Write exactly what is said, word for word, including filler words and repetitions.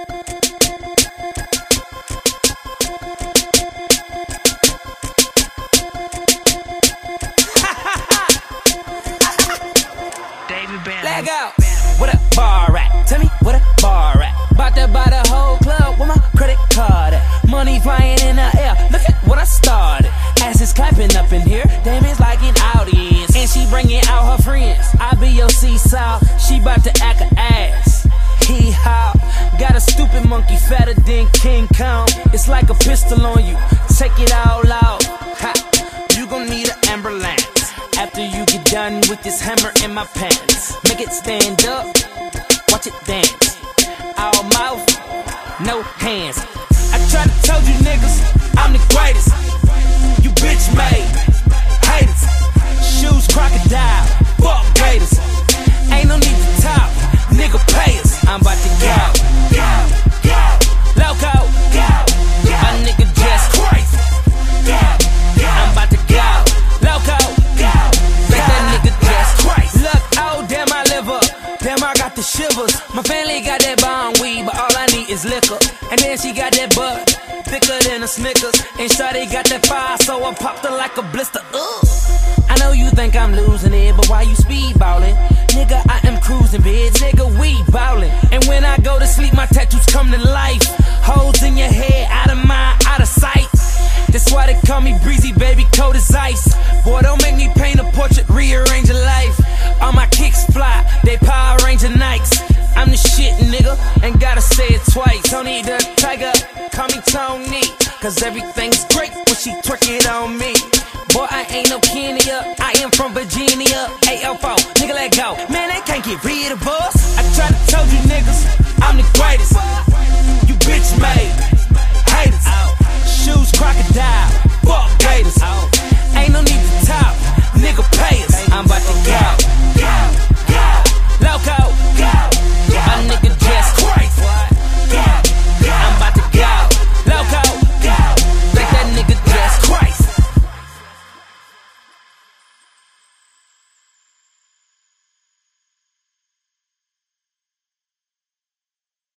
Leg out. What a bar at? Tell me what a bar at? Bout to buy the whole club with my credit card at. Money flying in the air. Look at what I started. Ass is clapping up in here. Damn, it's like an audience. And she bringing out her friends. I be your seesaw. She bout to act a ass. Hee haw. Got a stupid monkey fatter than King Kong. It's like a pistol on you. Take it all out. Ha. You gon' need an ambulance after you get done with this hammer in my pants. Make it stand up, watch it dance. All mouth, no hands. I try to tell you niggas, I'm the greatest. You bitch made haters. Shoes crocodile, fuck gators. Ain't no need to talk, nigga pay us. I'm about to go, go, go, loco, go, go. A nigga just crazy, go, go. I'm about to go, loco, go. Make that nigga just crazy. Look, oh damn I live up, damn I got the shivers. My family got that bomb weed, but all I need is liquor. And then she got that butt, thicker than a Snickers. And shawty got that fire, so I popped her like a blister. Ugh. I know you think I'm losing it, but why you speedballin'? Nigga, I am cruising, bitch. Nigga, we ballin'. And when I go to sleep, my tattoos come to life. Holes in your head, out of mind, out of sight. That's why they call me breezy, baby, cold as ice. Boy, don't make me paint a portrait, rearrange your life. All my kicks fly, they Power Ranger Nikes. I'm the shit, nigga, ain't gotta say it twice. Tony the Tiger, call me Tony. Cause everything's great when she twerk it on me. Boy, I ain't no Kenya, I am from Virginia. A L four, nigga, let go. Man, they can't get rid of us. I try to tell you niggas, I'm the greatest.